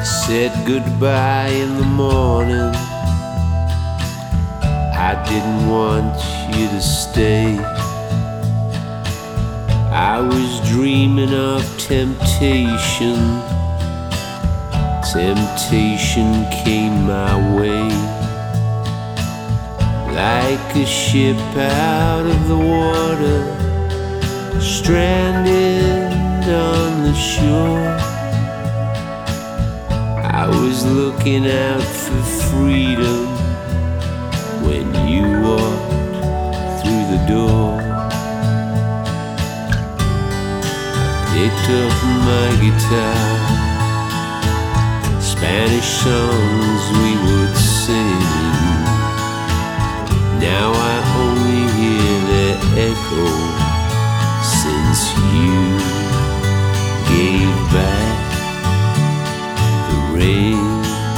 Said goodbye in the morning. I didn't want you to stay. I was dreaming of temptation. Temptation came my way. Like a ship out of the water, stranded on the shore. I was looking out for freedom when you walked through the door. I picked up my guitar, Spanish songs we would sing. Now I only hear their echo since you gave back the rain.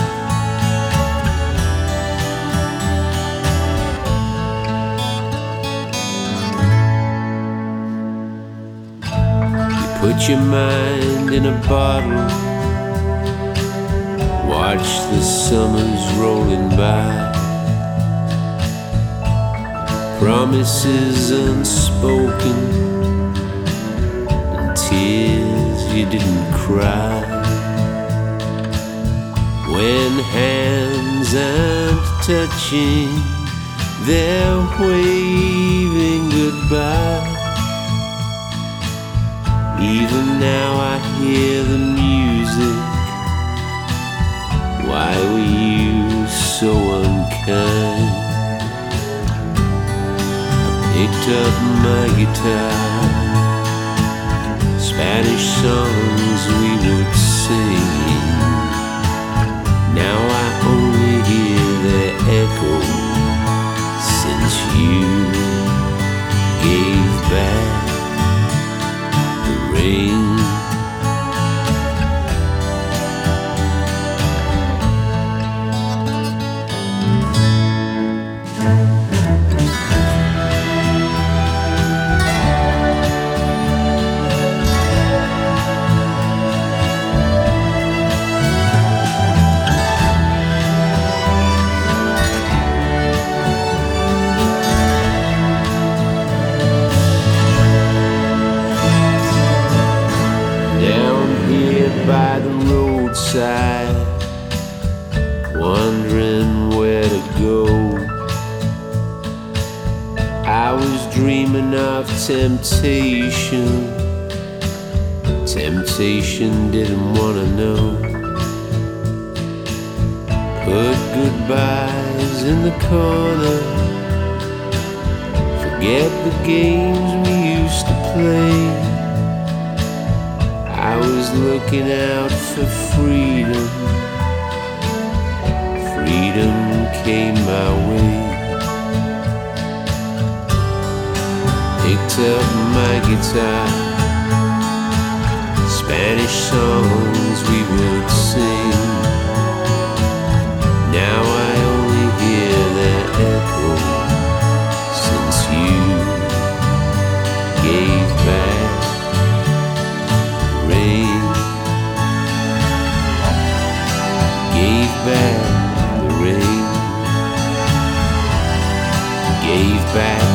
You put your mind in a bottle, watch the summers rolling by. Promises unspoken and tears you didn't cry. When hands aren't touching, they're waving goodbye. Even now I hear the music. Why were you so unkind? Picked up my guitar, Spanish songs we would sing. Now I only hear their echo since you gave back the rain. By the roadside, wondering where to go. I was dreaming of temptation. Temptation didn't want to know. Put goodbyes in the corner, forget the games we used to play. I was looking out for freedom. Freedom came my way. Picked up my guitar, Spanish songs we would sing. Now I only hear their echo since you gave back rain. Gave back the rain. Gave back